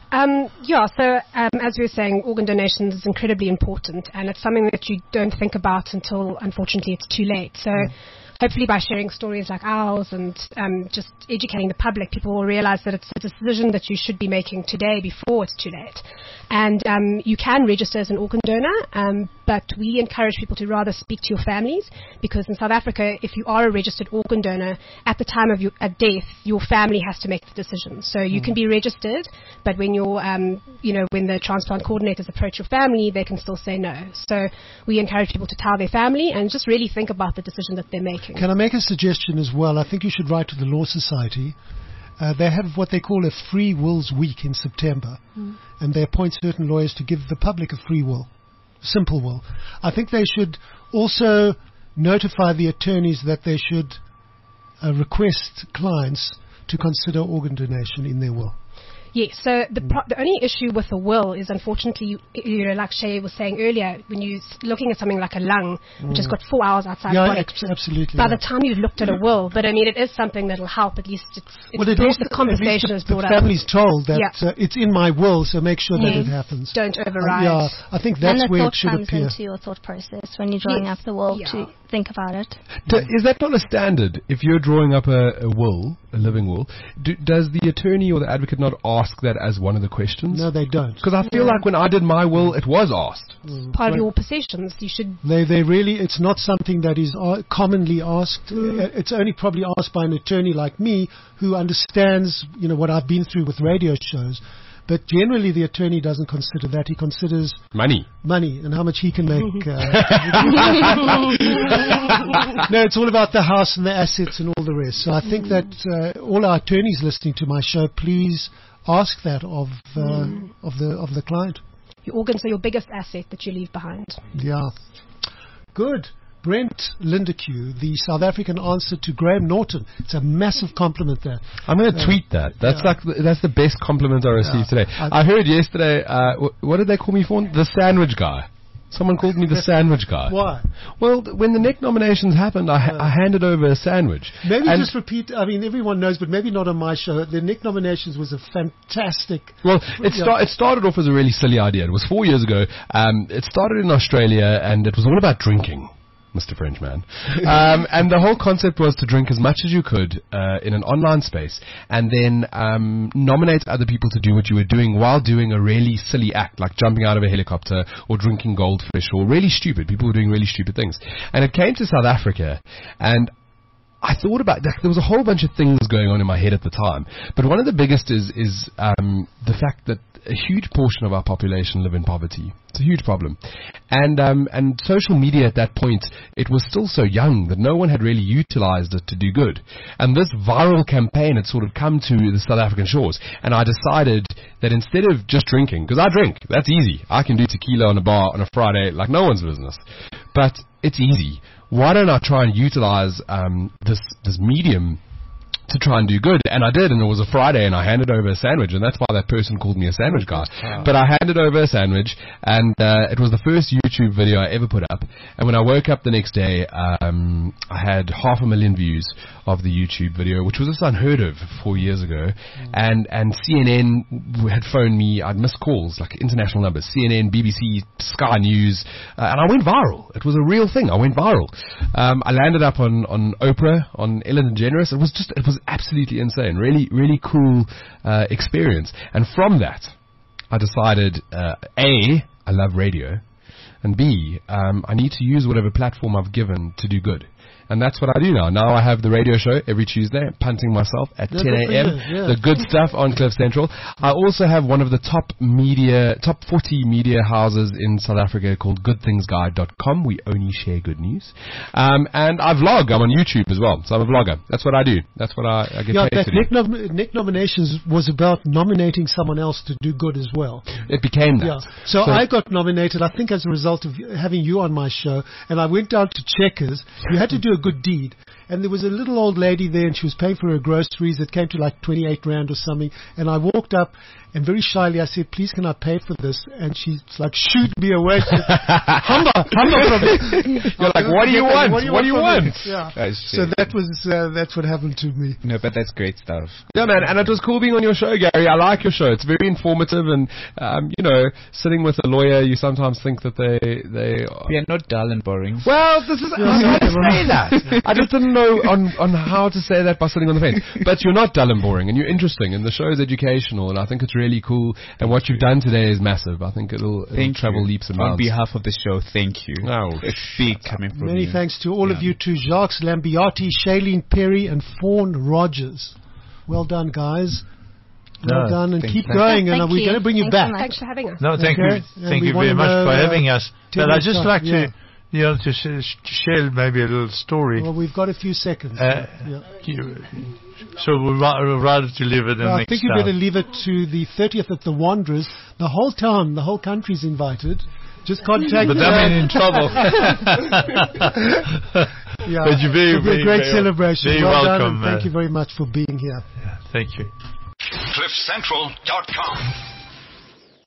As we were saying, organ donation is incredibly important, and it's something that you don't think about until, unfortunately, it's too late. So hopefully by sharing stories like ours and just educating the public, people will realize that it's a decision that you should be making today before it's too late. And you can register as an organ donor, but we encourage people to rather speak to your families, because in South Africa, if you are a registered organ donor, at the time of your death, your family has to make the decision. So you can be registered, but when you're, when the transplant coordinators approach your family, they can still say no. So we encourage people to tell their family and just really think about the decision that they're making. Can I make a suggestion as well? I think you should write to the Law Society. They have what they call a Free Wills Week in September, and they appoint certain lawyers to give the public a free will, simple will. I think they should also notify the attorneys that they should request clients to consider organ donation in their will. Yes, so the only issue with a will is, unfortunately, like Shay was saying earlier, when you're looking at something like a lung, which has got 4 hours outside the body, absolutely. By the time you've looked at a will, but I mean, it is something that will help. At least the conversation is brought up. The family's told that it's in my will, so make sure that it happens. Don't override. I think that's where it should appear. And the thought comes into your thought process when you're drawing up the will to think about it. Is that not a standard? If you're drawing up a will, a living will, does the attorney or the advocate not ask that as one of the questions? No, they don't. Because I feel like when I did my will, it was asked. Part of your possessions, you should. They really, it's not something that is commonly asked. It's only probably asked by an attorney like me who understands, what I've been through with radio shows. But generally, the attorney doesn't consider that. He considers money and how much he can make. No, it's all about the house and the assets and all the rest. So I think that all our attorneys listening to my show, please ask that of the client. Your organs are your biggest asset that you leave behind. Yeah. Good. Brent Lindeque, the South African answer to Graham Norton. It's a massive compliment there. I'm going to tweet that. That's that's the best compliment I received today. I heard yesterday, what did they call me for? The sandwich guy. Someone called me the sandwich guy. Why? Well, when the Nick nominations happened, I handed over a sandwich. Maybe just repeat, everyone knows, but maybe not on my show. The Nick nominations was a fantastic... Well, it started off as a really silly idea. It was 4 years ago. It started in Australia, and it was all about drinking. Mr. Frenchman. And the whole concept was to drink as much as you could in an online space, and then nominate other people to do what you were doing while doing a really silly act, like jumping out of a helicopter or drinking goldfish, or really stupid. People were doing really stupid things. And it came to South Africa, and I thought about that. There was a whole bunch of things going on in my head at the time, but one of the biggest is the fact that a huge portion of our population live in poverty. It's a huge problem, and social media at that point, it was still so young that no one had really utilized it to do good. And this viral campaign had sort of come to the South African shores, and I decided that instead of just drinking, because I drink, that's easy. I can do tequila on a bar on a Friday like no one's business, but it's easy. Why don't I try and utilize this medium to try and do good? And I did, and it was a Friday, and I handed over a sandwich, and that's why that person called me a sandwich guy. Wow. But I handed over a sandwich, and it was the first YouTube video I ever put up. And when I woke up the next day, I had 500,000 views of the YouTube video, which was just unheard of 4 years ago. And CNN had phoned me. I'd missed calls, like international numbers, CNN, BBC, Sky News, and I went viral. It was a real thing. I went viral. I landed up on Oprah, on Ellen DeGeneres. It was absolutely insane. Really, really cool experience. And from that, I decided, A, I love radio, and B, I need to use whatever platform I've given to do good. And that's what I do now. Now I have the radio show every Tuesday, punting myself at 10 a.m. The good stuff on Cliff Central. I also have one of the top 40 media houses in South Africa called goodthingsguide.com. We only share good news. And I vlog. I'm on YouTube as well. So I'm a vlogger. That's what I do. That's what I get paid to do. Nick Nominations was about nominating someone else to do good as well. It became that. Yeah. So I got nominated, I think, as a result of having you on my show. And I went down to Checkers. You had to do a good deed, and there was a little old lady there, and she was paying for her groceries. It came to like 28 rand or something, and I walked up, and very shyly I said, please can I pay for this? And she's like, shoot me away. Humber from me. You're like, what do you want? What do you want? Yeah. So that's what happened to me. No, but that's great stuff. Yeah, man, and it was cool being on your show, Gary. I like your show. It's very informative, and sitting with a lawyer, you sometimes think that they are not dull and boring. Well, this is I was going to say that. I just didn't know on how to say that by sitting on the fence. But you're not dull and boring, and you're interesting, and the show is educational, and I think it's really cool. And what you've done today is massive. I think it'll travel leaps and bounds. On behalf of the show, thank you. Oh, it's big coming from Many you. thanks to all of you, to Jacques Lambiati, Shailene Perry, and Fawn Rogers. Well done, guys. Well done, and keep going, and we're going to bring you back. Thanks for having us. No, thank you. Thank you very much for having us. But I'd just like to share maybe a little story. Well, we've got a few seconds. So we'll rather to leave it. I think you better leave it to the 30th at the Wanderers. The whole town, the whole country's invited. Just contact. But I'm in trouble. Yeah, but you're it'll be a great celebration. Very well welcome. Done, and thank you very much for being here. Yeah, thank you. CliffCentral.com